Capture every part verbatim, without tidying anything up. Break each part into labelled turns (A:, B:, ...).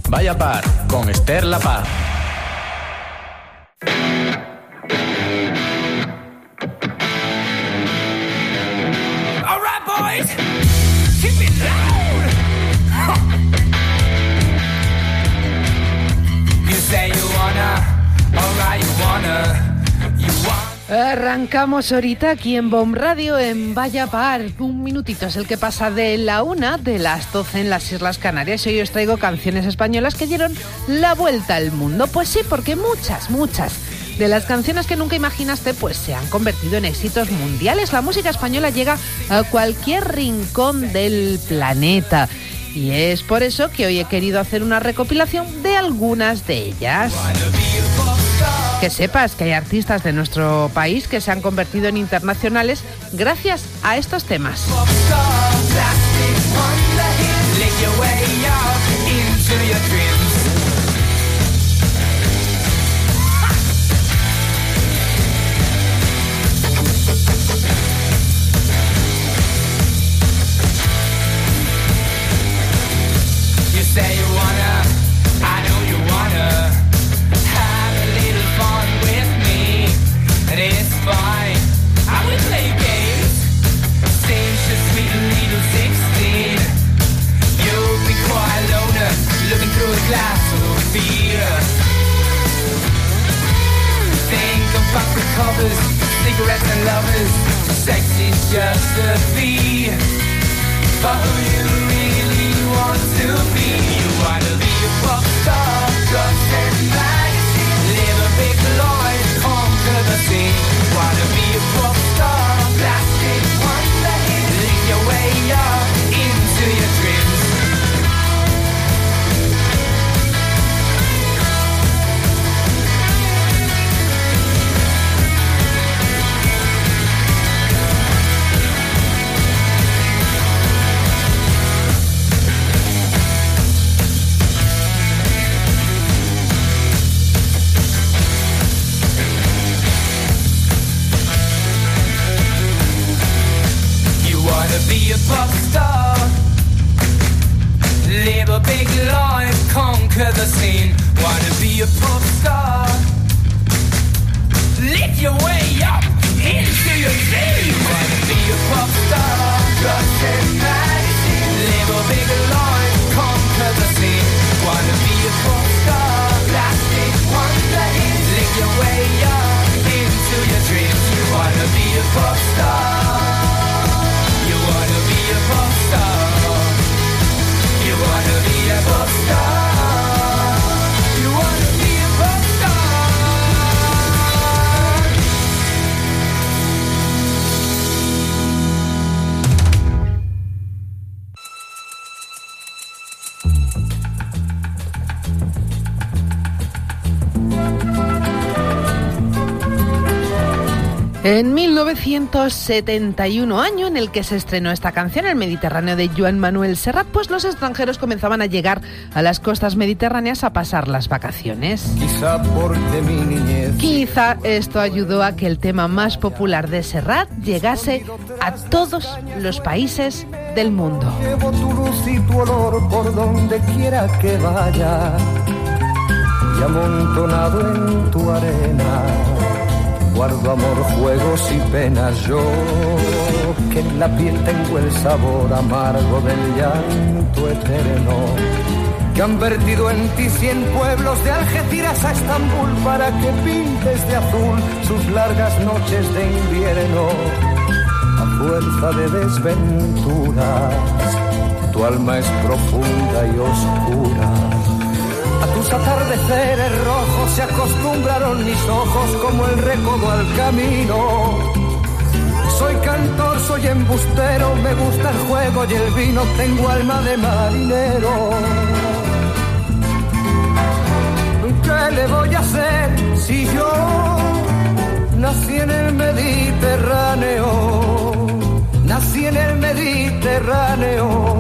A: Vaya Par, con Esther La Paz.
B: All right, boys, keep it loud. You say you wanna, all right, you wanna, you want.
C: Arrancamos ahorita aquí en Bomb Radio en Vaya Par. Un minutito es el que pasa de la una de las doce en las Islas Canarias. Y hoy os traigo canciones españolas que dieron la vuelta al mundo. Pues sí, porque muchas, muchas de las canciones que nunca imaginaste pues se han convertido en éxitos mundiales. La música española llega a cualquier rincón del planeta. Y es por eso que hoy he querido hacer una recopilación de algunas de ellas. Que sepas que hay artistas de nuestro país que se han convertido en internacionales gracias a estos temas.
B: You say you wanna, I know you wanna. It's fine, I will play games. Stage the sweet little sixteen. You'll be quite loner, looking through a glass of fear. Think about the covers, cigarettes and lovers. Sex is just a fee for who you really want to be. You wanna be a pop star, drugs and magazine. Live a big life, conquer the scene. Wanna be a pop star, plastic wonder hit. Live your way up into your dreams. Be a pop star, live a big life, conquer the scene. Wanna be a pop star, live your way up into your dream. Wanna be a pop star, drugs and magazine. Live a big life, conquer the scene. Wanna be a pop star, plastic wonder hit. Live your way up into your dreams. Wanna be a pop star. You wanna be a pop star. You wanna be a pop star. You wanna be a pop
C: En mil novecientos setenta y uno, año en el que se estrenó esta canción, El Mediterráneo, de Joan Manuel Serrat, pues los extranjeros comenzaban a llegar a las costas mediterráneas a pasar las vacaciones.
D: Quizá porque mi niñez.
C: Quizá esto ayudó a que el tema más popular de Serrat llegase a todos los países del mundo.
D: Llevo tu luz y tu olor por donde quiera que vaya, y amontonado en tu arena guardo amor, juegos y penas. Yo, que en la piel tengo el sabor amargo del llanto eterno, que han vertido en ti cien pueblos de Algeciras a Estambul para que pintes de azul sus largas noches de invierno. A fuerza de desventuras, tu alma es profunda y oscura. A tus atardeceres rojos se acostumbraron mis ojos como el recodo al camino. Soy cantor, soy embustero, me gusta el juego y el vino, tengo alma de marinero. ¿Qué le voy a hacer si yo nací en el Mediterráneo? Nací en el Mediterráneo.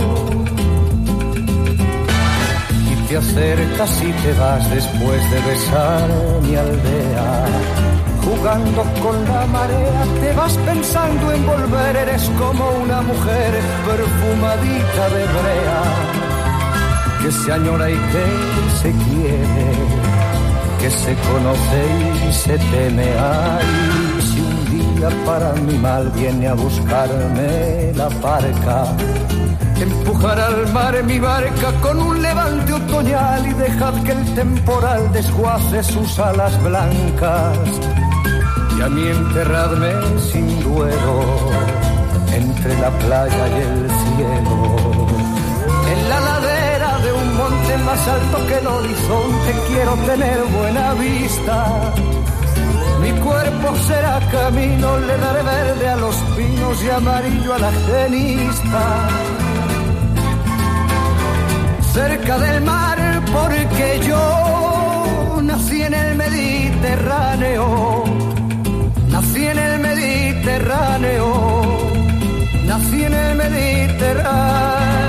D: Te acercas y te vas después de besar mi aldea. Jugando con la marea, te vas pensando en volver. Eres como una mujer perfumadita de brea, que se añora y que se quiere, que se conoce y se teme. Ay, si un día para mi mal viene a buscarme la parca, empujar al mar mi barca con un levante otoñal y dejad que el temporal desguace sus alas blancas. Y a mí enterradme sin duelo entre la playa y el cielo. En la ladera de un monte más alto que el horizonte quiero tener buena vista. Mi cuerpo será camino, le daré verde a los pinos y amarillo a la genista. Cerca del mar porque yo nací en el Mediterráneo. Nací en el Mediterráneo, nací en el Mediterráneo.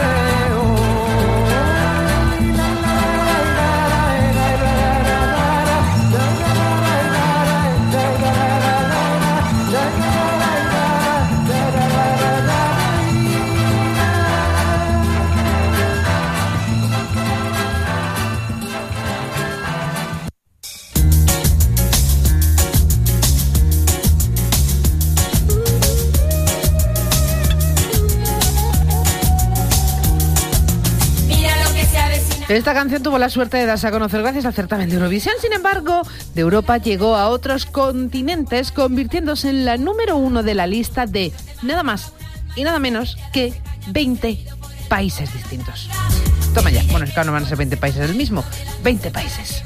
C: Esta canción tuvo la suerte de darse a conocer gracias al certamen de Eurovisión. Sin embargo, de Europa llegó a otros continentes, convirtiéndose en la número uno de la lista de nada más y nada menos que veinte países distintos. Toma ya. Bueno, es que no van a ser veinte países el mismo. veinte países.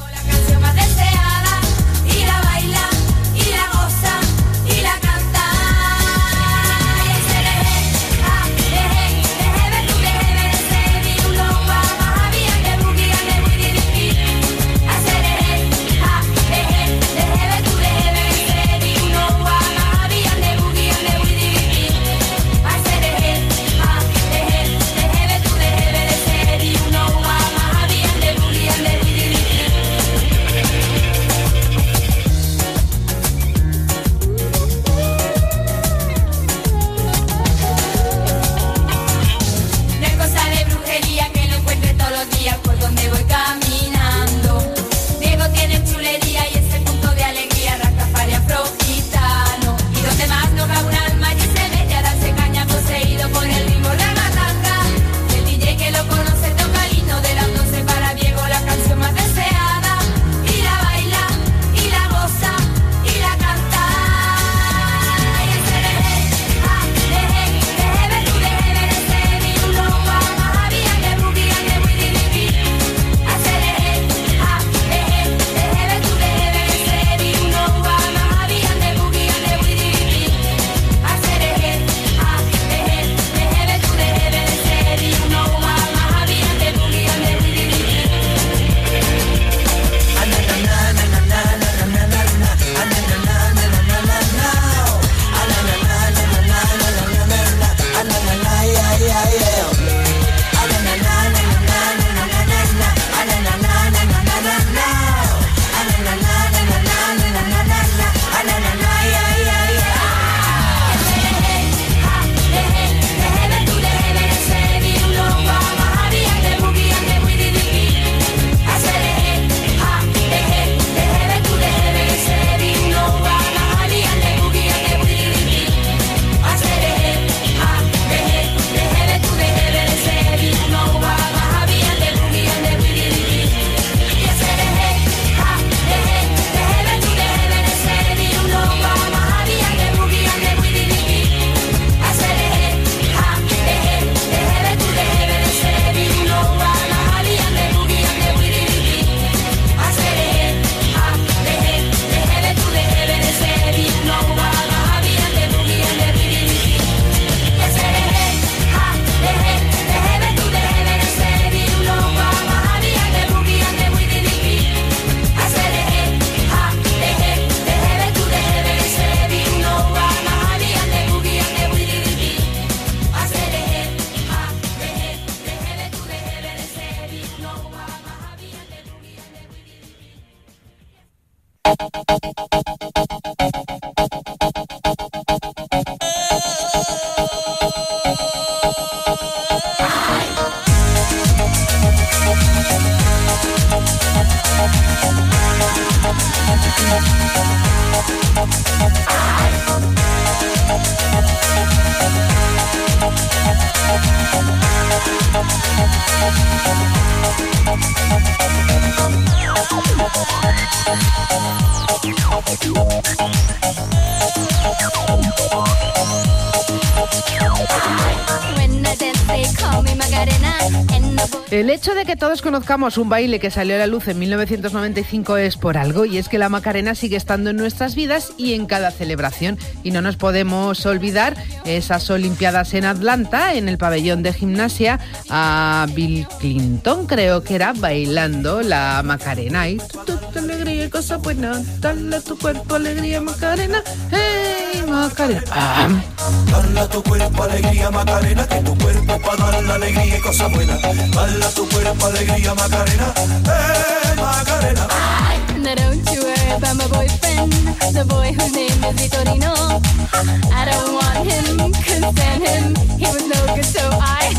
C: El hecho de que todos conozcamos un baile que salió a la luz en mil novecientos noventa y cinco es por algo, y es que la Macarena sigue estando en nuestras vidas y en cada celebración. Y no nos podemos olvidar esas Olimpiadas en Atlanta, en el pabellón de gimnasia, a Bill Clinton, creo que era, bailando la Macarena. Y tu, tu, tu alegría y cosa buena, dale a tu cuerpo alegría, Macarena. ¡Hey, Macarena! Ah.
E: Dale a tu cuerpo alegría, Macarena, que tu cuerpo es para dar la alegría y cosa buena. Dale a tu cuerpo alegría, Macarena, eh, Macarena.
F: Now don't you worry about my boyfriend, the boy whose name is Vitorino. I don't want him, couldn't stand him, he was no good, so I...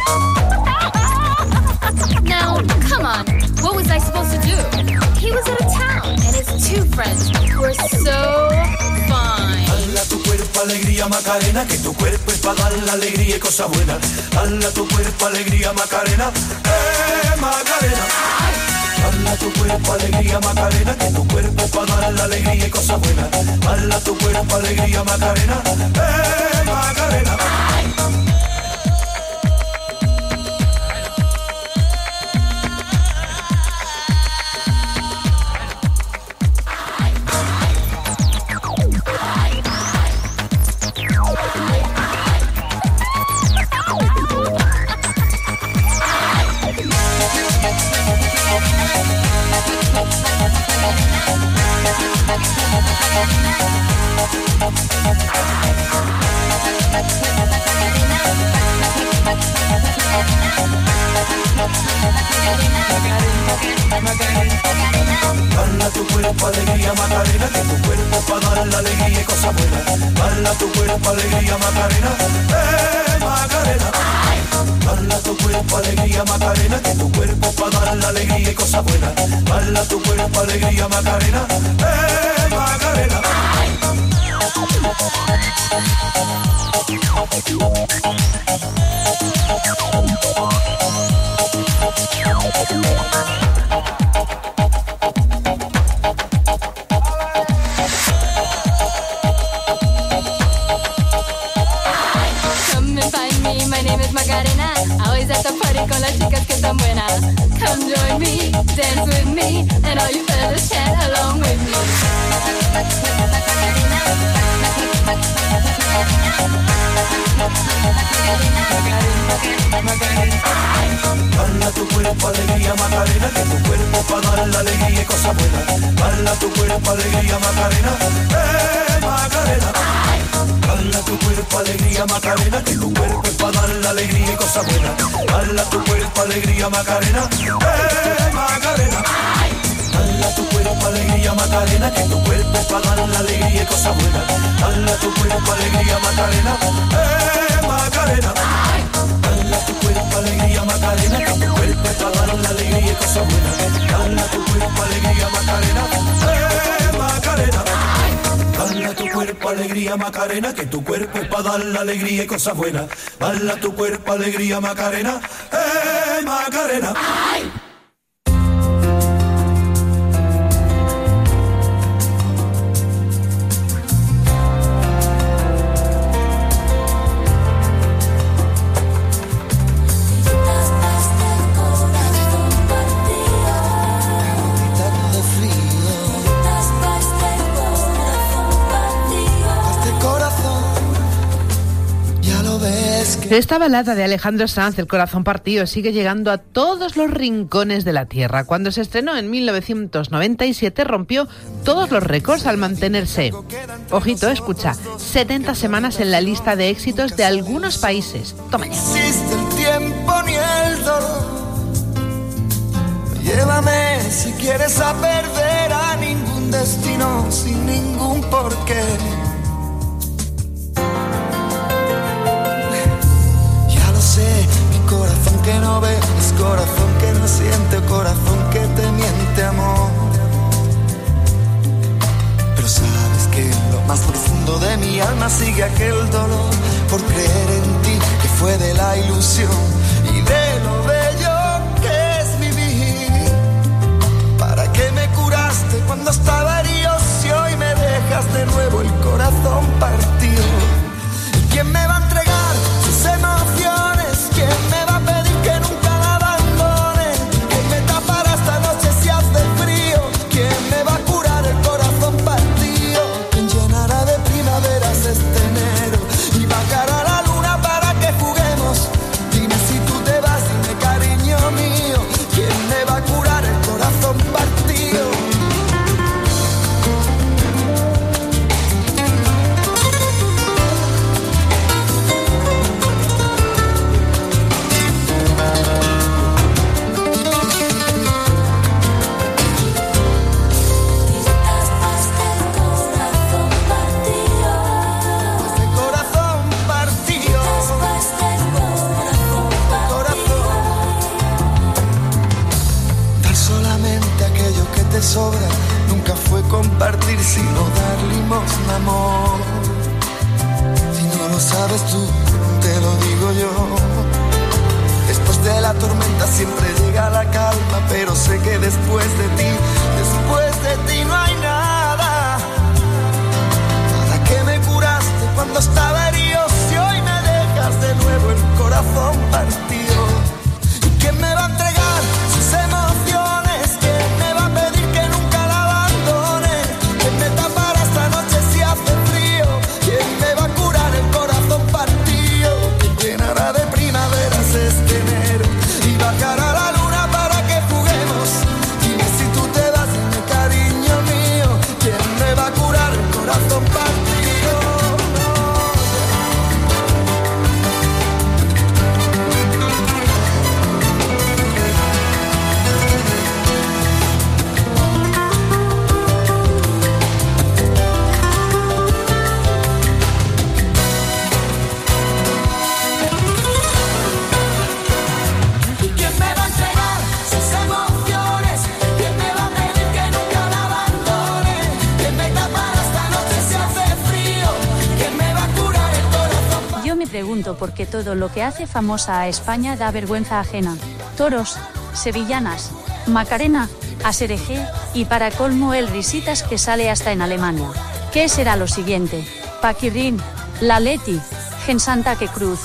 F: Now, come on, what was I supposed to do? He was out of town, and his two friends were so fine.
E: Dale a tu cuerpo alegría, Macarena, que tu cuerpo es para dar la alegría y cosa buena. Dale a tu cuerpo alegría, Macarena, eh, Macarena. Dale a tu cuerpo alegría, Macarena, que tu cuerpo es para dar la alegría y cosa buena. Dale a tu cuerpo alegría, Macarena, eh, Macarena. Dale a tu cuerpo alegría, Macarena, que tu cuerpo para dar la alegría y cosa buena. Dale a tu cuerpo alegría, Macarena, eh, Macarena. Dale a tu cuerpo alegría, Macarena, que tu cuerpo para dar la alegría y cosa buena. Dale a tu cuerpo alegría, Macarena, eh, Macarena.
F: Come and find me, my name is Macarena. Always at the party con las chicas que están buenas. Come join me, dance with me, and all you fellas chat along with me.
E: Dale a tu cuerpo alegría, Macarena, que tu cuerpo para dar la alegría y cosa buena. Dale a tu cuerpo alegría, Macarena, eh, Macarena. Dale a tu cuerpo alegría, Macarena, que tu cuerpo es para dar la alegría y cosa buena. Dale a tu cuerpo alegría, Macarena, eh, Macarena. Dale a tu cuerpo alegría, Macarena, que tu cuerpo es para dar la alegría y cosa buena. Dale a tu cuerpo alegría, Macarena, eh, Macarena. Dale a tu cuerpo alegría, Macarena, que tu cuerpo es para dar la alegría y cosa buena. Dale a tu cuerpo alegría, Macarena, eh, Macarena. Dale a tu cuerpo alegría, Macarena, que tu cuerpo es para dar la alegría y cosa buena. Dale a tu cuerpo alegría, Macarena, eh, Macarena.
C: Esta balada de Alejandro Sanz, El corazón partido, sigue llegando a todos los rincones de la tierra. Cuando se estrenó en mil novecientos noventa y siete rompió todos los récords al mantenerse, ojito, escucha, setenta semanas en la lista de éxitos de algunos países. Toma ya.
G: No existe el tiempo ni el dolor. Llévame si quieres a perder a ningún destino sin ningún porqué. Mi corazón que no ve, es corazón que no siente, corazón que te miente, amor. Pero sabes que en lo más profundo de mi alma sigue aquel dolor por creer en ti, que fue de la ilusión y de lo bello que es vivir. ¿Para qué me curaste cuando estaba herido si hoy me dejas de nuevo el corazón partido? ¿Y quién me va a entregar sus emociones? ¿Quién me va a pedir que nunca la abandone? te sobra nunca fue compartir, sino dar limosna, amor. Si no lo sabes tú, te lo digo yo. Después de la tormenta siempre llega la calma, pero sé que después de ti, después de ti no hay nada. Nada que me curaste cuando estaba herido, si hoy me dejas de nuevo el corazón partido. ¿Y quién me va a entregar sus emociones? ¿Quién me va a pedir que nunca la abandone? ¿Quién me tapará esta noche si hace frío? ¿Quién me va a curar el corazón partido? ¿Quién llenará de primaveras este enero y bajará la luna para que juguemos? Dime si tú te vas, dime cariño mío, ¿quién me va a curar el corazón partido?
H: Pregunto por qué todo lo que hace famosa a España da vergüenza ajena. Toros, sevillanas, Macarena, Asereje y para colmo el Risitas que sale hasta en Alemania. ¿Qué será lo siguiente? Paquirrín, La Leti, Gen Santa que Cruz.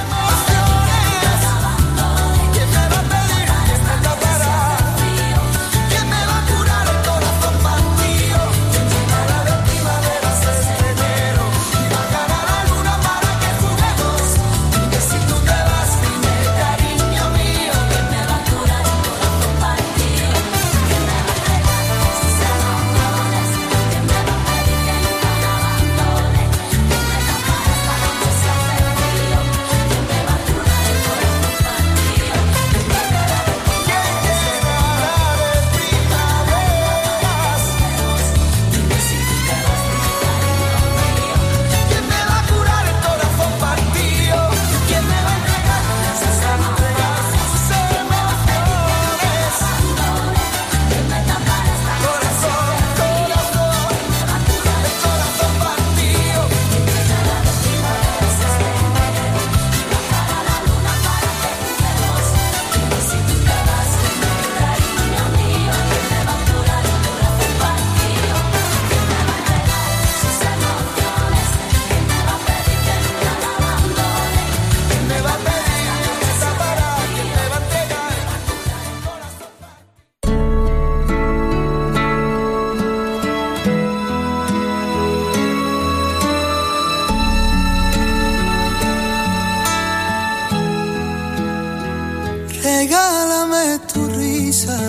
G: Regálame tu risa,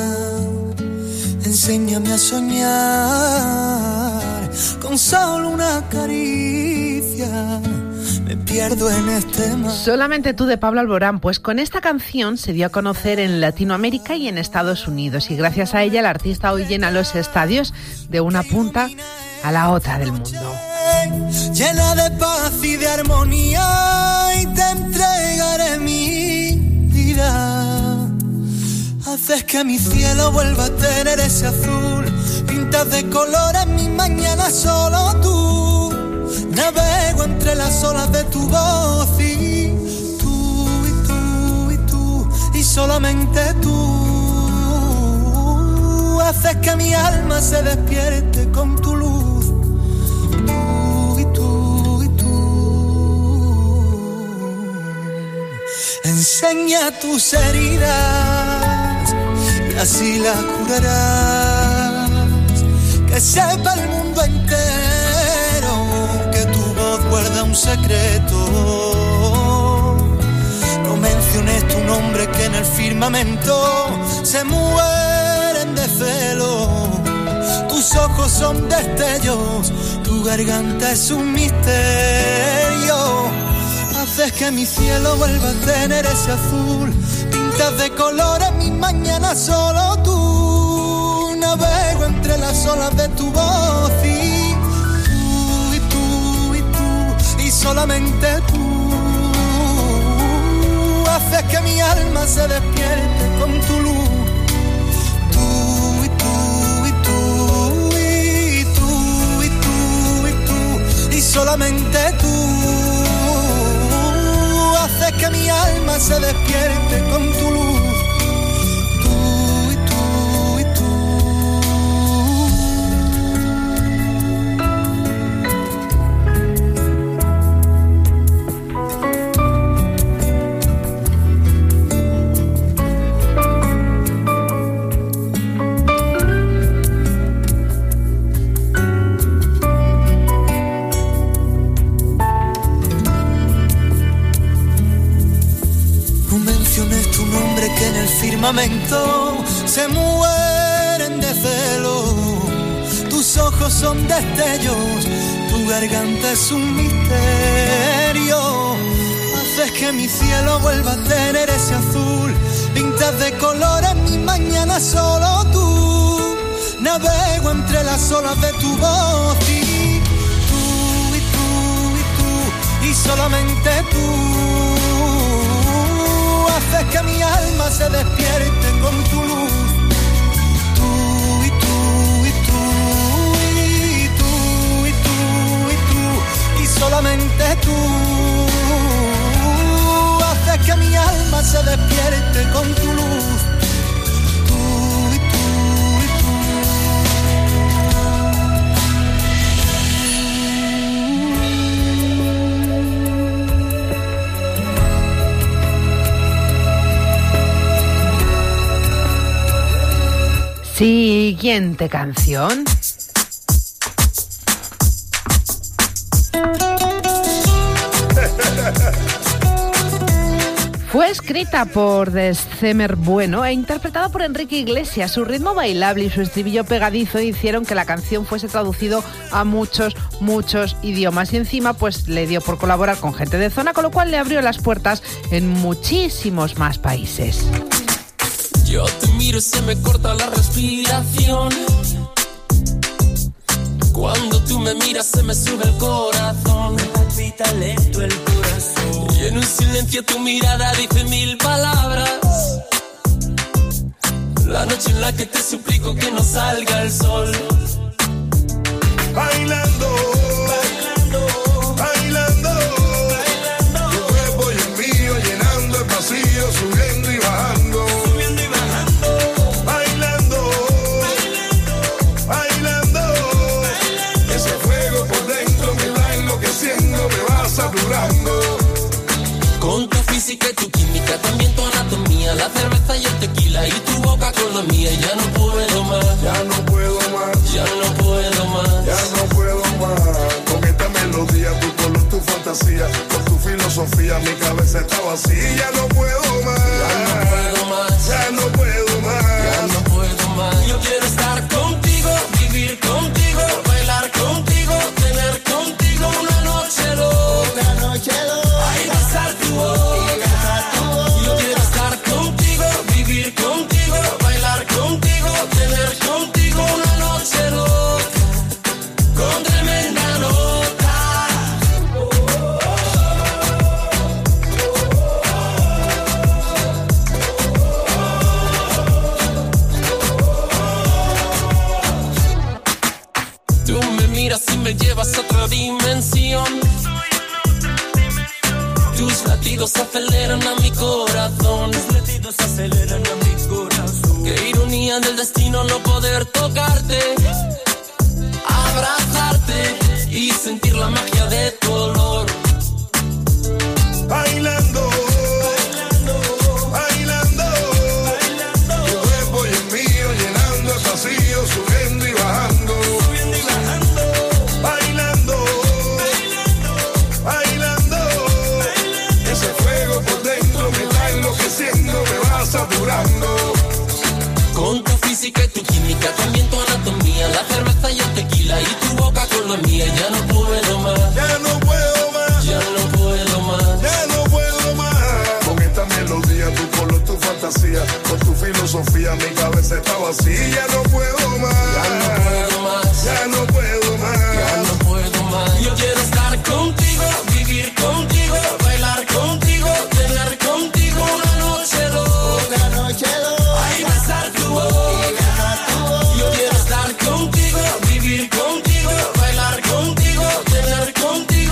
G: enséñame a soñar, con solo una caricia me pierdo en este mar.
C: Solamente tú, de Pablo Alborán. Pues con esta canción se dio a conocer en Latinoamérica y en Estados Unidos, y gracias a ella el artista hoy llena los estadios de una punta a la otra del mundo.
G: Llena de paz y de armonía, y te entregaré mi vida. Haces que mi cielo vuelva a tener ese azul, pintas de colores mis mañanas solo tú. Navego entre las olas de tu voz y tú, y tú, y tú, y solamente tú. Haces que mi alma se despierte con tu luz. Tú y tú y tú. Enseña tus heridas y así las curarás. Que sepa el mundo entero que tu voz guarda un secreto. No menciones tu nombre, que en el firmamento se mueren de celo. Tus ojos son destellos, tu garganta es un misterio. Haces que mi cielo vuelva a tener ese azul, pintas de colores mis mañanas solo tú. Navego entre las olas de tu voz y tú, y tú, y tú, y solamente tú. Haces que mi alma se despierte con tu luz. Tú y tú y solamente tú haces que mi alma se despierte con tu luz. Se mueren de celo, tus ojos son destellos, tu garganta es un misterio. Haces que mi cielo vuelva a tener ese azul, pintas de colores mi mañana solo tú. Navego entre las olas de tu voz y tú, y tú, y tú, y solamente tú haces que mi alma se despierte con tu luz. Tú y tú y tú y tú y tú y tú y solamente tú haces que mi alma se despierte con tu luz. Tú y tú y tú.
C: Siguiente canción. Fue escrita por Descemer Bueno e interpretada por Enrique Iglesias. Su ritmo bailable y su estribillo pegadizo hicieron que la canción fuese traducido a muchos, muchos idiomas. Y encima pues le dio por colaborar con gente de zona, con lo cual le abrió las puertas en muchísimos más países.
I: Yo te miro y se me corta la respiración. Cuando tú me miras se me sube el corazón. Me palpita lento el corazón. Y en un silencio tu mirada dice mil palabras. La noche en la que te suplico que no salga el sol.
E: Bailando, bailando, bailando, bailando. Tu cuerpo y el mío llenando el vacío, subiendo y bajando.
I: Con tu física y tu química, también tu anatomía, la cerveza y el tequila y tu boca con la mía. Ya no puedo más,
E: ya no puedo más,
I: ya no puedo más,
E: ya no puedo más. Con esta melodía, tu color, tu fantasía, con tu filosofía, mi cabeza está vacía. Ya no puedo más,
I: ya no puedo más,
E: ya no puedo más,
I: ya no puedo más. Yo quiero estar contigo, vivir contigo, bailar contigo, tener contigo una noche loca,
G: una noche loca.
I: Ay, besar tu boca. Yo quiero estar contigo, vivir contigo, bailar contigo, tener contigo una noche loca, con tremenda nota. Tú me miras y me llevas a otra dimensión. Tus latidos aceleran a mi corazón. Tus latidos aceleran a mi corazón. Qué ironía del destino no poder tocarte, abrazarte y sentir la magia de tu olor.
E: Bailando, bailando, bailando, bailando. Tu cuerpo y el mío llenando el vacío, subiendo y bajando.
I: Subiendo y bajando.
E: Bailando, bailando, bailando. Ese fuego por dentro me está enloqueciendo, me va saturando.
I: Con tu física y tu química, también tu anatomía, la cerveza y el tequila y tu boca con la mía. Ya no puedo más,
E: Ya no puedo más,
I: ya no puedo más,
E: ya no puedo más. Con esta melodía, tu color, tu fantasía, con tu filosofía, mi cabeza está vacía. Ya no puedo más,
I: ya no puedo más,
E: ya no puedo más,
I: ya no puedo más. Yo quiero estar contigo, vivir contigo, bailar contigo, tener contigo una noche loca,
G: una noche loca.
I: ay, besar tu boca. Yo quiero estar contigo, vivir contigo, bailar contigo, tener contigo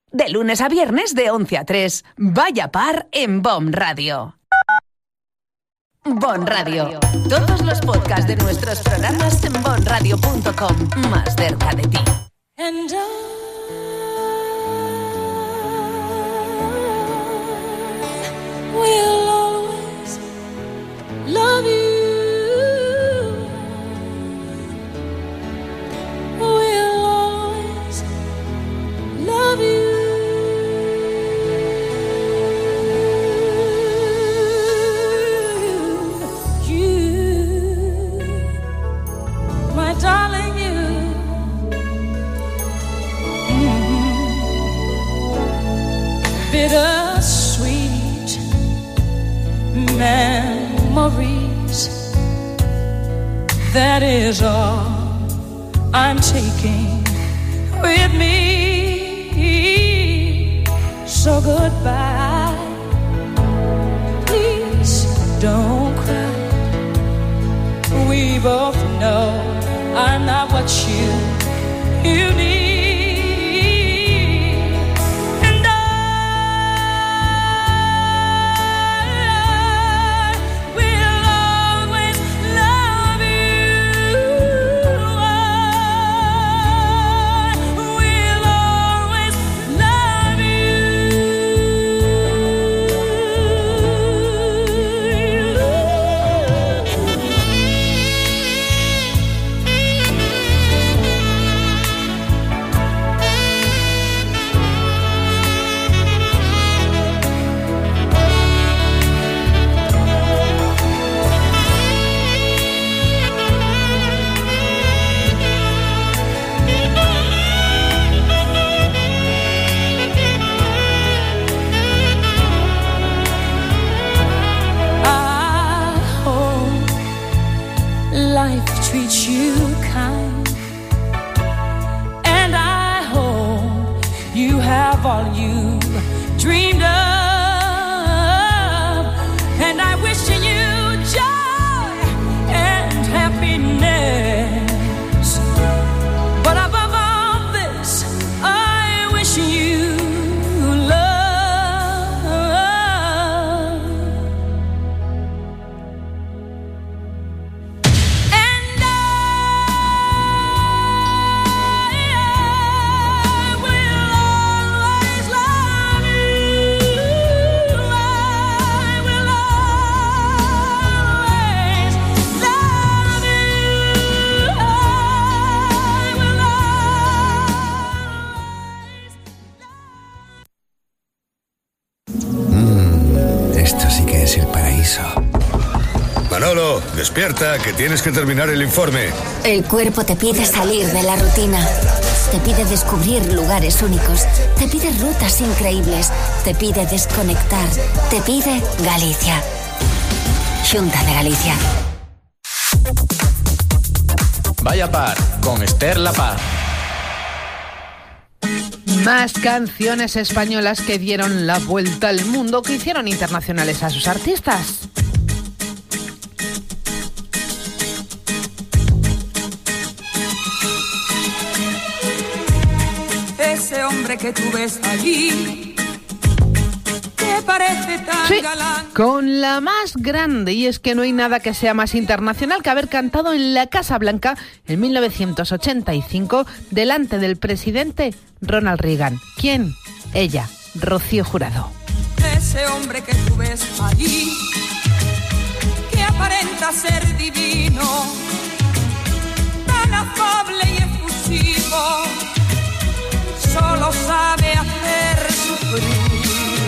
J: De lunes a viernes de once a tres. Vaya Par en Bon Radio. Bon Radio. Todos los podcasts de nuestros programas en bon radio punto com. Más cerca de ti.
B: And I will always love you. Will always love you. Darling, you, mm-hmm. Bittersweet memories. That is all I'm taking with me. So goodbye. Please don't cry. We both know I'm not what you, you need. And I will always love you. I will always love treat you kind, and I hope you have all you dreamed of, and I wish you joy and happiness, but above all this I wish you
K: Manolo, despierta, que tienes que terminar el informe.
L: El cuerpo te pide salir de la rutina. Te pide descubrir lugares únicos. Te pide rutas increíbles. Te pide desconectar. Te pide Galicia. Xunta de Galicia.
A: Vaya Par, con Esther La Paz.
C: Más canciones españolas que dieron la vuelta al mundo, que hicieron internacionales a sus artistas.
M: Ese hombre que tú ves allí, que parece tan
C: sí,
M: galán.
C: Con la más grande, y es que no hay nada que sea más internacional que haber cantado en la Casa Blanca en mil novecientos ochenta y cinco delante del presidente Ronald Reagan. ¿Quién? Ella, Rocío Jurado.
M: Ese hombre que tú ves allí, que aparenta ser divino, tan afable y efusivo, solo sabe hacer sufrir.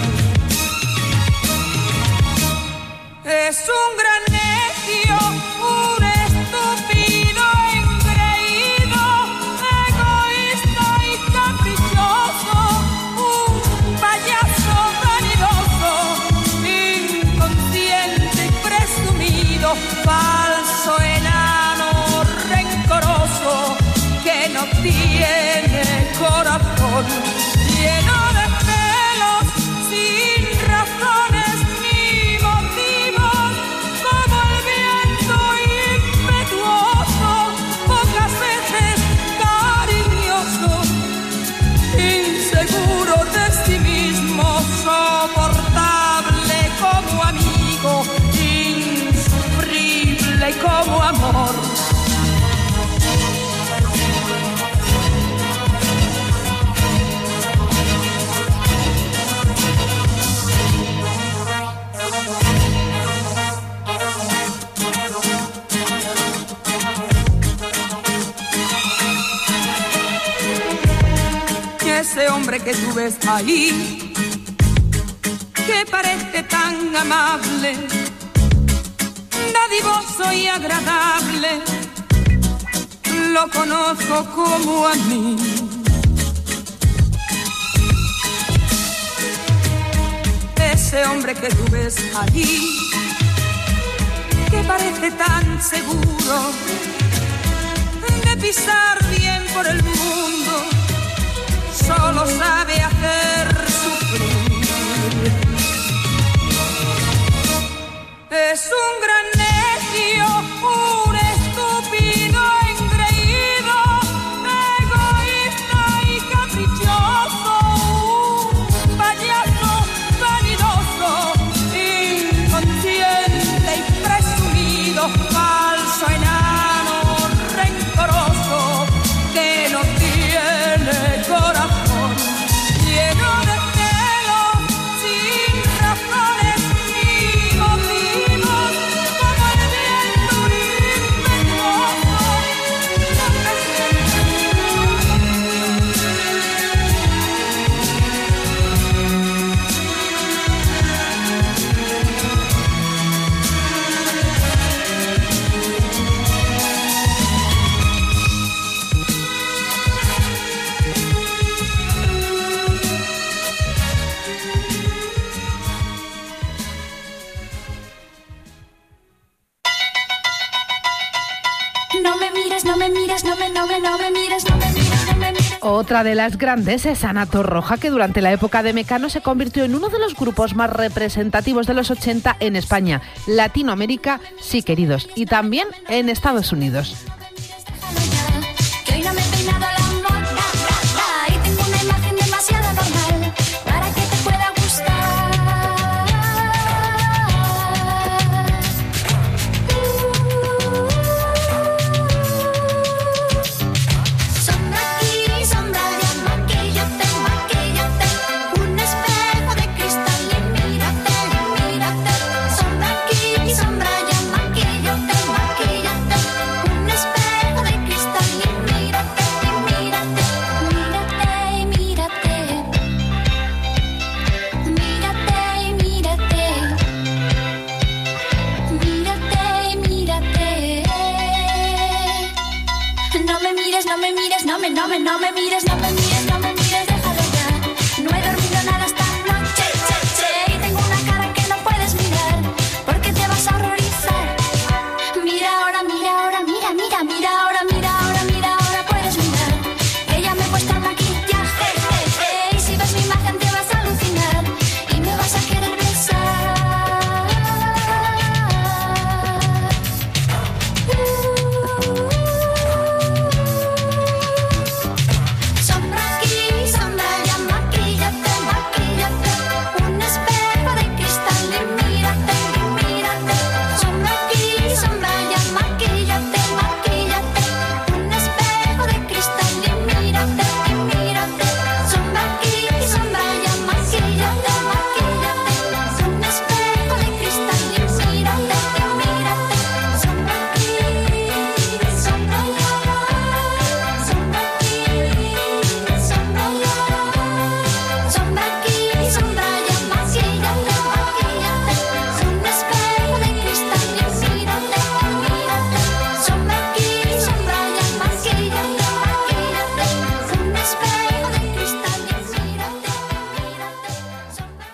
M: Es un gran necio, un estúpido engreído, egoísta y caprichoso, un payaso vanidoso, inconsciente y presumido, falso enano rencoroso, que no tiene corazón, lleno de celos, sin razones ni motivos, como el viento impetuoso, pocas veces cariñoso, inseguro de ese hombre que tú ves ahí, que parece tan amable, dadivoso y agradable, lo conozco como a mí. Ese hombre que tú ves allí, que parece tan seguro de pisar bien por el mundo, solo sabe hacer sufrir. Es un gran necio, un estúpido engreído, egoísta y caprichoso, un payaso vanidoso, inconsciente y presumido, falso, enano, rencoroso, que no tiene corazón, lleno de celos, sin razones ni motivos, como el viento impetuoso.
H: No me mires, no me mires, no me, no me, no me mires, no me mires, no me mires.
C: Otra de las grandes es Ana Torroja, que durante la época de Mecano se convirtió en uno de los grupos más representativos de los ochenta en España, Latinoamérica, sí queridos, y también en Estados Unidos.
H: Que hoy no me he peinado la moda, y tengo una imagen demasiado normal para que te pueda gustar. Sombra aquí, sombra allá, maquillate, maquillate, un espejo de cristal y mírate, mírate. Sombra aquí, sombra allá, maquillate, maquillate, un espejo de cristal y mírate, mírate, mírate, mírate, mírate, mírate, mírate. No me mires, no me mires, no me, no me, no me mires, no me mires, no me mires, déjalo ya. No he dormido nada esta noche, che, che, y tengo una cara que no puedes mirar, porque te vas a horrorizar. Mira ahora, mira ahora, mira, mira, mira ahora, mira ahora, mira ahora, puedes mirar. Que ya me he puesto el maquillaje, je, je, y si ves mi imagen te vas a alucinar y me vas a querer besar. Sombra aquí, sombra allá, maquillate, maquillate, un espejo de cristal y mírate, mírate. Sombra aquí, sombra allá, maquillate, maquillate, un espejo de cristal y mírate, mírate. Sombra aquí, sombra allá, maquillate, maquillate, un espejo de cristal y mírate, mírate. Sombra aquí, sombra allá, sombra aquí, sombra allá. Sombra aquí, sombra allá, maquillate, maquillate, un espejo de cristal y mírate, mírate. Sombra aquí, sombra allá, maquillate, maquillate, un espejo de cristal y mírate, mírate. Sombra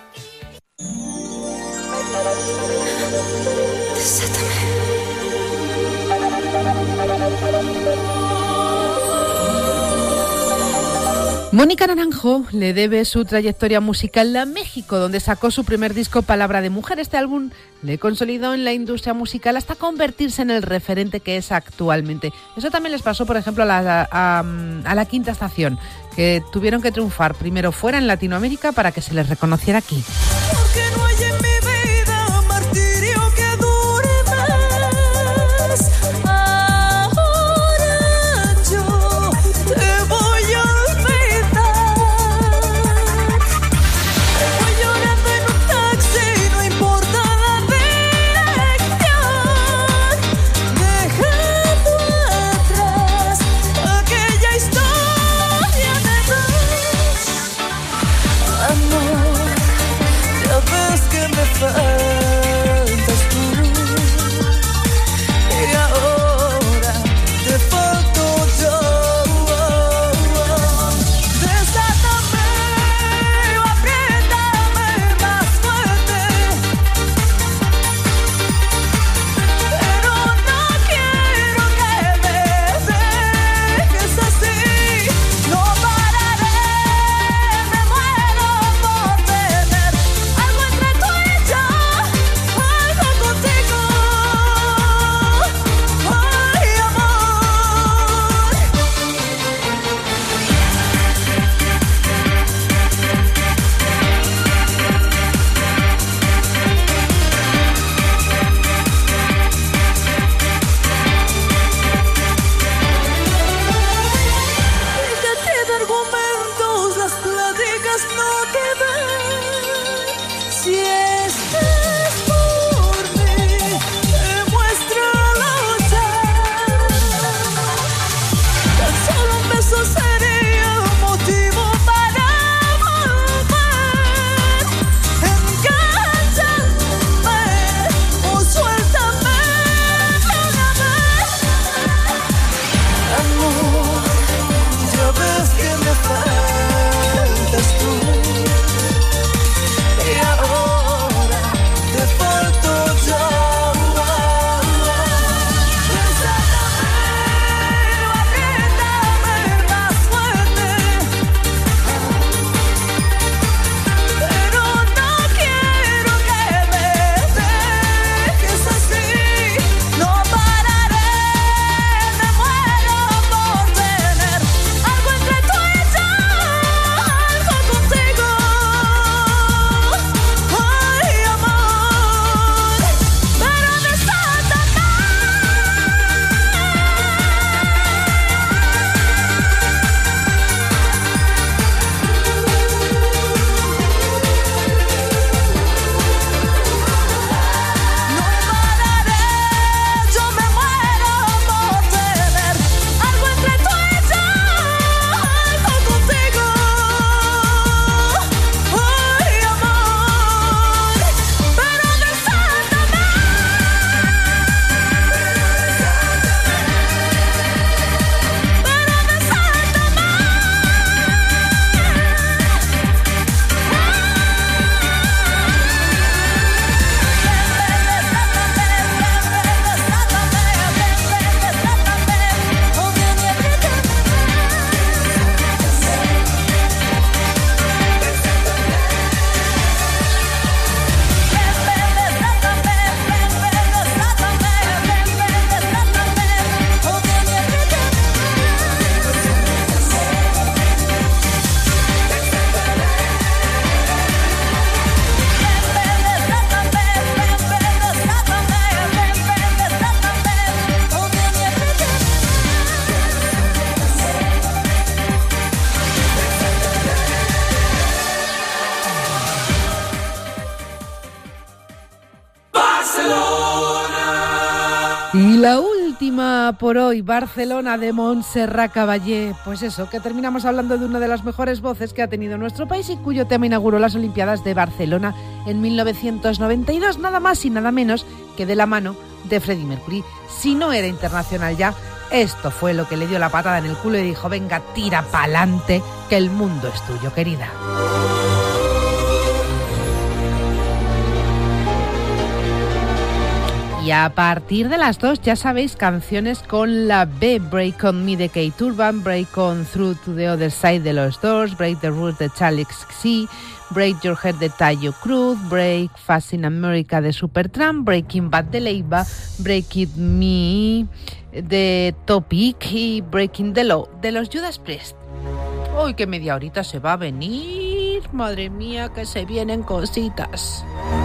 C: Mónica Naranjo le debe su trayectoria musical a México, donde sacó su primer disco Palabra de Mujer. Este álbum le consolidó en la industria musical hasta convertirse en el referente que es actualmente. Eso también les pasó, por ejemplo, a la, a, a la Quinta Estación, que tuvieron que triunfar primero fuera en Latinoamérica para que se les reconociera aquí.
B: Porque no hay en mi vida martirio que dure más. Ahora yo te voy a olvidar. Voy llorando en un taxi, no importa la dirección, dejando atrás aquella historia de amor.
C: Y la última por hoy, Barcelona, de Montserrat Caballé. Pues eso, que terminamos hablando de una de las mejores voces que ha tenido nuestro país y cuyo tema inauguró las Olimpiadas de Barcelona en mil novecientos noventa y dos, nada más y nada menos que de la mano de Freddie Mercury. Si no era internacional ya, esto fue lo que le dio la patada en el culo y dijo: venga, tira pa'lante, que el mundo es tuyo, querida. Y a partir de las dos, ya sabéis, canciones con la B. Break On Me de Kate Urban, Break On Through to the Other Side de Los Doors, Break the Rules de Charlie X C, Break Your Head de Tayo Cruz, Break Fast in America de Supertramp, Breaking Bad de Leiva, Break It Me de Topic y Breaking the Law de los Judas Priest. Uy, que media horita se va a venir, madre mía, que se vienen cositas.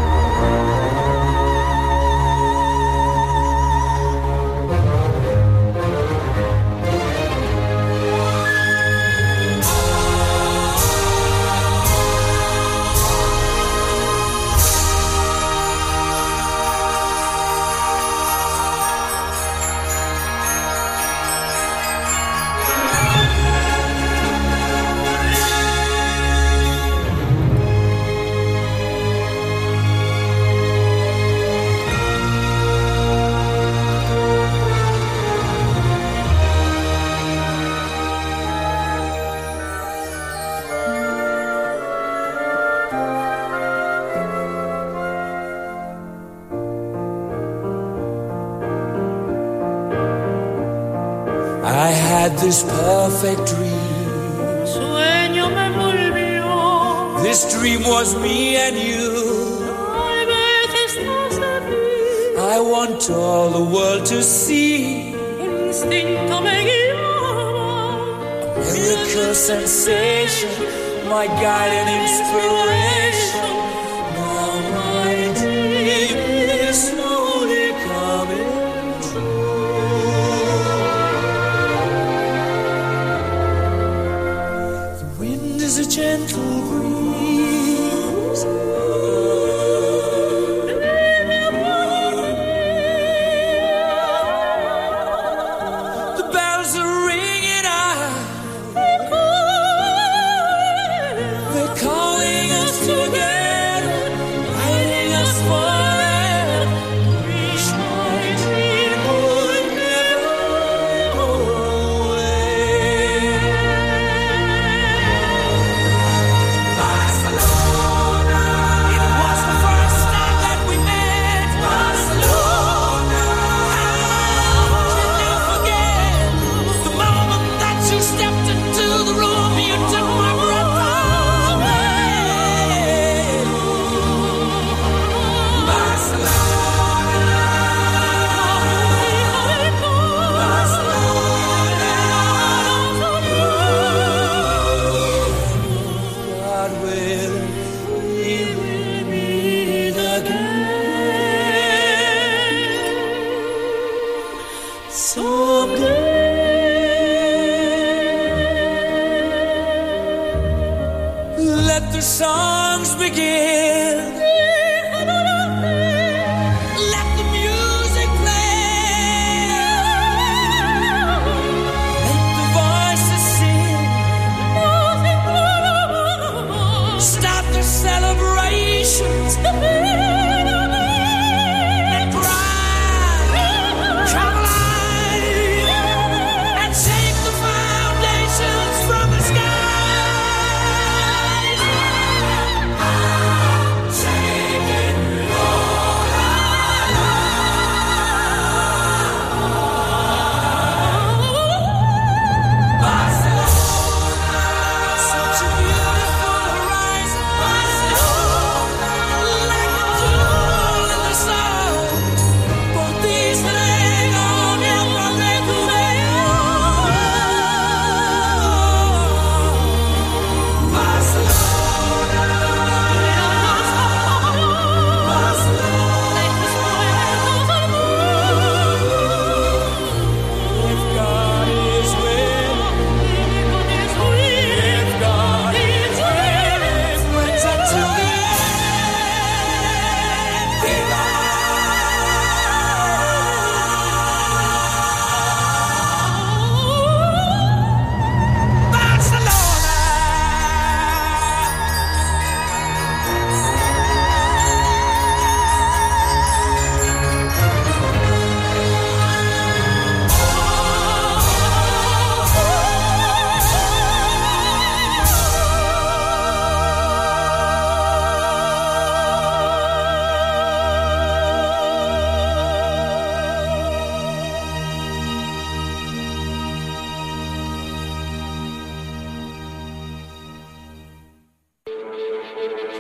I: This perfect dream.
B: Sueño me envolvió.
I: This dream was me and you.
B: Tal vez estás aquí.
I: I want all the world to see.
B: Un instinto me guiaba.
I: A miracle sensation, my guiding inspiration. Now my dream is slowly coming true. A gentle breeze. The bells are ringing out. They're calling us together, guiding us forever. Wish my dream would never go away. Let the songs begin. Let the music play. Let the voices sing. Start the celebrations. And bright, come alive, and shake the foundations from the sky. Such a beautiful horizon, like a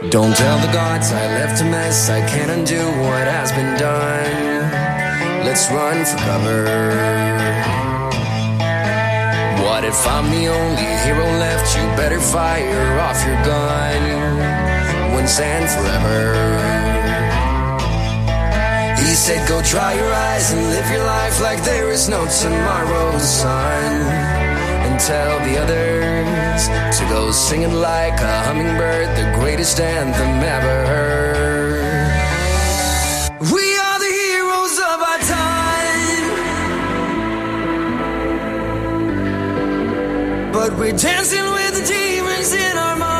N: Don't tell the gods I left a mess, I can't undo what has been done. Let's run for cover. What if I'm the only hero left? You better fire off your gun once and forever. He said go dry your eyes and live your life like there is no tomorrow, son. And tell the others to go singing like a hummingbird, the greatest anthem ever heard. We are the heroes of our time, but we're dancing with the demons in our minds.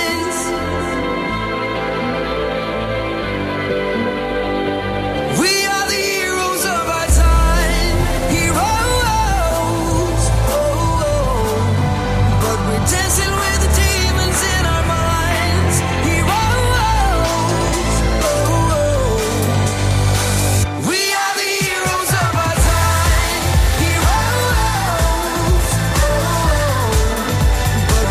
N: We are the heroes of our time, heroes. Dancing with the demons in our minds. Heroes. We are the heroes of our time. Heroes. But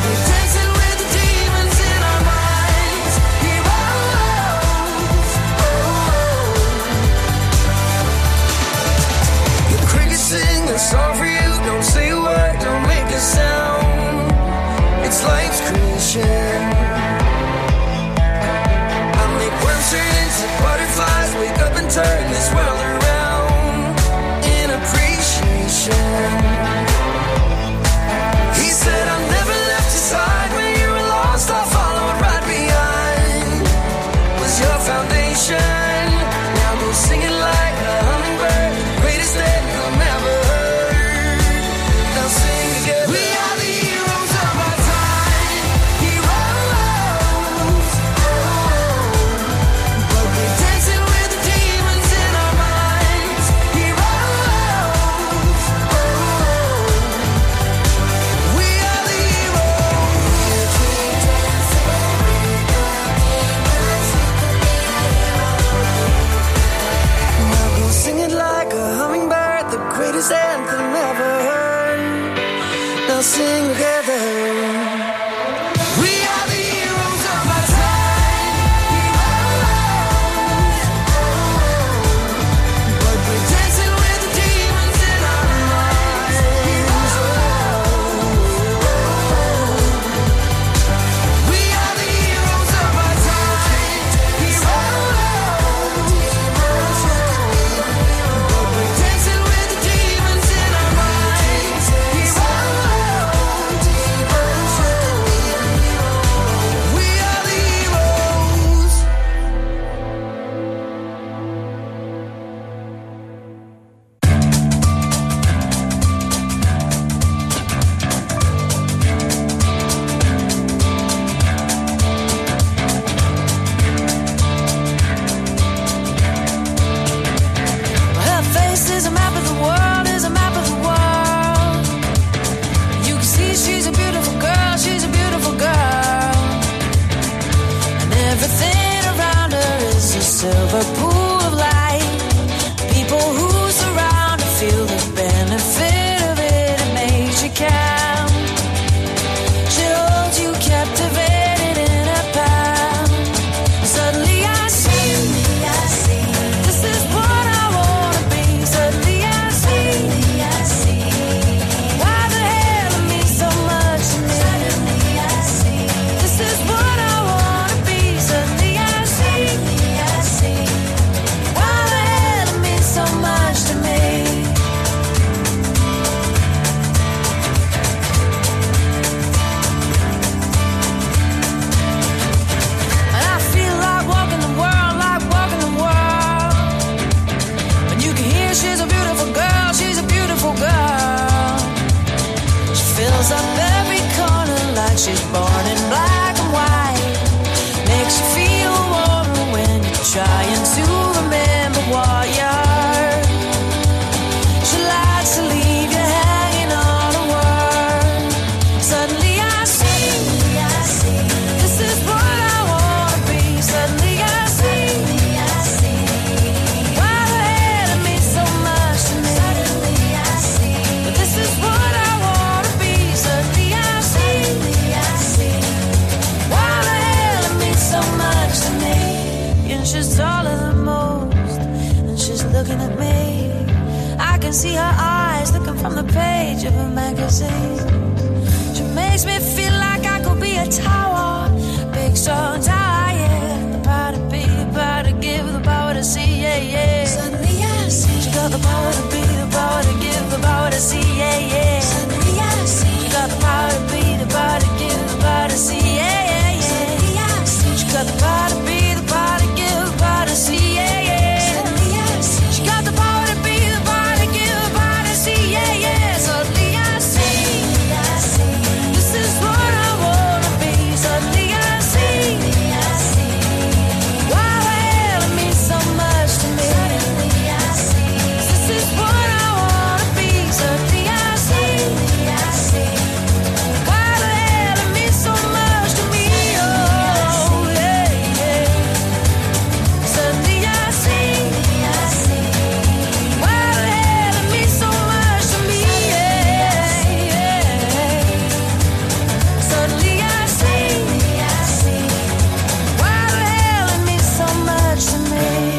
O: she's taller than most, and she's looking at me. I can see her eyes looking from the page of a magazine. She makes me feel like I could be a tower, big strong tower, yeah. The power to be, the power to give, the power to see, yeah, yeah. Suddenly I see she got the power to be, the power to give, the power to see, yeah, yeah. Suddenly I see she got the power to be, the power to give, the power to see, yeah, yeah, yeah. Suddenly I see she got the power to be, the power to give, the power to see, yeah, yeah. Suddenly I see she got the power to be, the power to give, the power to see, yeah, yeah. Suddenly I see, I see. This is what I wanna be. Suddenly I see, I see. Why the hell it means so much to me. Suddenly I see. This is what I wanna be. Suddenly I see, I see. Why the hell it means so much to me. Oh, yeah, yeah. Suddenly I see, I see. Why the hell it means so much to me. Yeah, yeah. Suddenly I see, I see. Why the hell it means so much to me.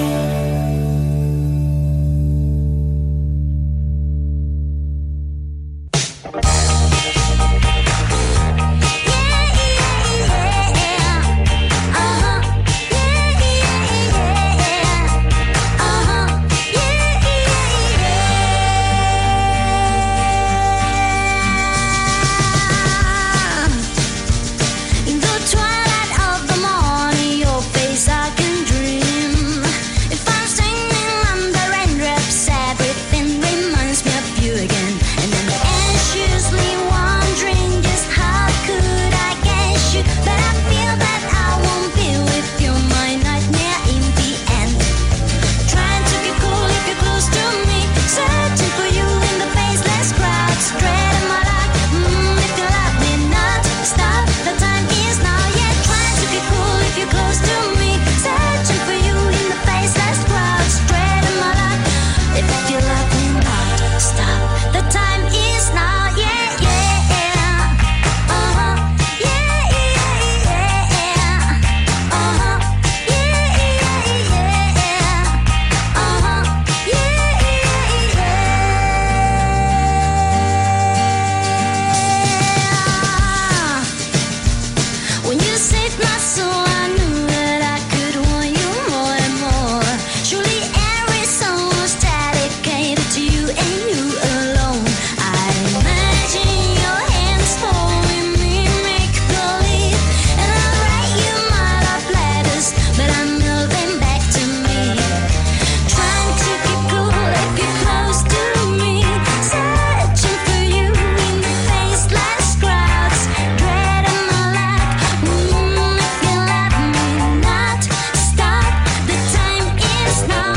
O: In the twilight of the morning, your face I can dream. If I'm singing under raindrops, everything reminds me of you again. And then anxiously wondering just how could I get you, but I feel that I won't be with you, my nightmare in the end. Trying to be cool if you're close to me, searching for you in the faceless crowds, dreading my luck. Mm, if you love me not, stop. The time is now. Yeah, trying to be cool if you're close to me, searching for you in the faceless crowds, dreading my luck. If you love me not, stop. The time is now. Yeah, yeah. Uh-huh. Yeah, yeah, yeah. Uh-huh. Yeah, yeah, yeah. Uh-huh. Yeah, yeah, yeah. When you saved my soul, I knew that I could want you more and more. Surely every song was dedicated to you and you alone. I imagine your hands holding me, make believe, and I write you my love letters, but I'm moving back to me. Trying to keep cool if you're close to me, searching for you in the faceless crowds, dreading my luck. Mm, if you love me not, stop. The time is now.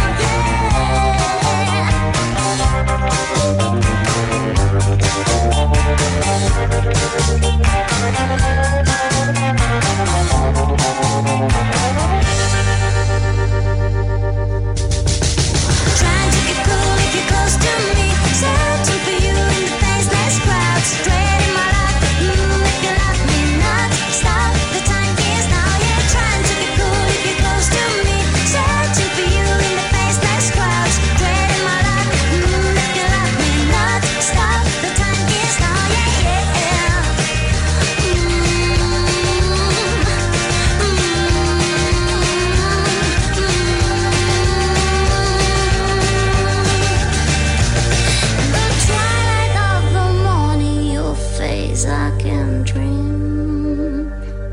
O: Trying to get cool if you're close to me, searching for you in the faceless crowds, dreading my luck. Mm, if you love me not, stop. The time is now. Yeah, trying to get cool if you're close to me, searching for you in the faceless crowds, dreading my luck. Mm, if you love me not, stop. The time is now. Yeah, yeah. In the twilight of the morning, your face I can dream.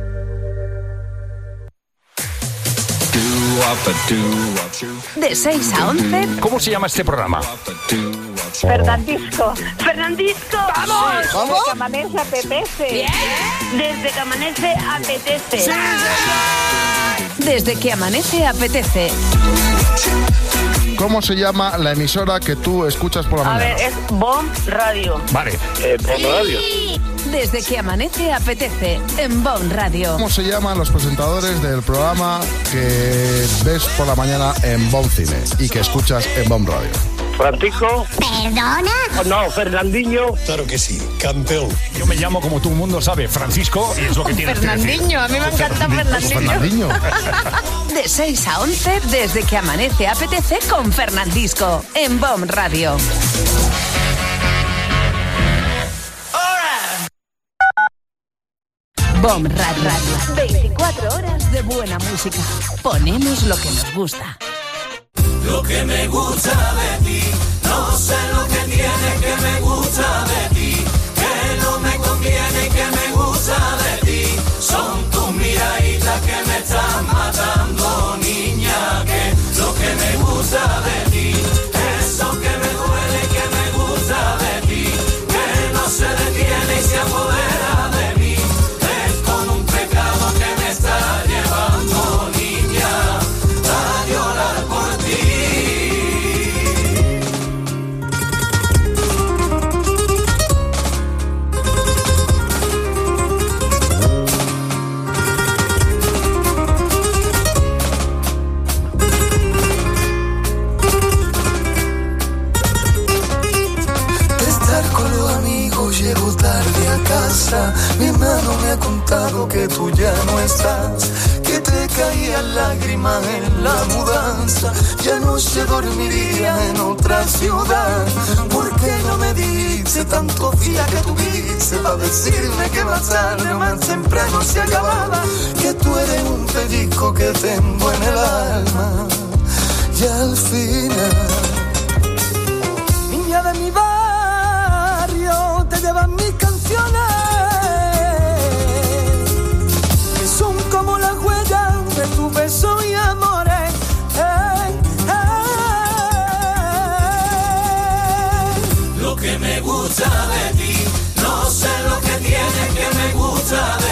J: De seis a once.
P: ¿Cómo se llama este programa?
Q: Fernandisco. Fernandisco.
P: ¡Vamos!
Q: Desde que amanece apetece. Desde que amanece apetece.
J: Desde que amanece apetece.
R: ¿Cómo se llama la emisora que tú escuchas por la
Q: A
R: mañana?
Q: ver, es Bomb Radio.
P: Vale.
R: Eh, Bomb Radio.
J: Desde que amanece apetece en Bomb Radio.
R: ¿Cómo se llaman los presentadores del programa que ves por la mañana en Bomb Cine y que escuchas en Bomb Radio?
P: Francisco.
L: ¿Perdona?
P: Oh, no, Fernandinho.
K: Claro que sí, campeón.
S: Yo me llamo, como todo el mundo sabe, Francisco, y es lo que tienes que decir.
C: Fernandinho, a mí me encanta Fernandinho.
R: Fernandinho.
J: De seis a once, desde que amanece apetece con Fernandisco, en B O M Radio. B O M Radio. veinticuatro horas de buena música. Ponemos lo que nos gusta.
I: Lo que me gusta de ti, no sé lo que tiene que me gusta de ti, que no me conviene y que me gusta de ti. Son tus miraditas que me están matando, niña, que lo que me gusta de ti, eso que me duele y que me gusta de ti, que no se detiene y se apodera de mí, es como un pecado que me está llevando, niña, a llorar por ti.
G: Llego tarde a casa, mi hermano me ha contado que tú ya no estás, que te caían lágrimas en la mudanza, ya no se dormiría en otra ciudad. ¿Por qué no me dice tantos días que tuviste para decirme que más tarde o más temprano se acababa, que tú eres un pellizco que tengo en el alma? Y al final, niña de mi barrio, te llevan mis canciones, que son como las huellas de tu beso y amores. Hey, hey.
I: Lo que me gusta de ti, no sé lo que tiene que me gusta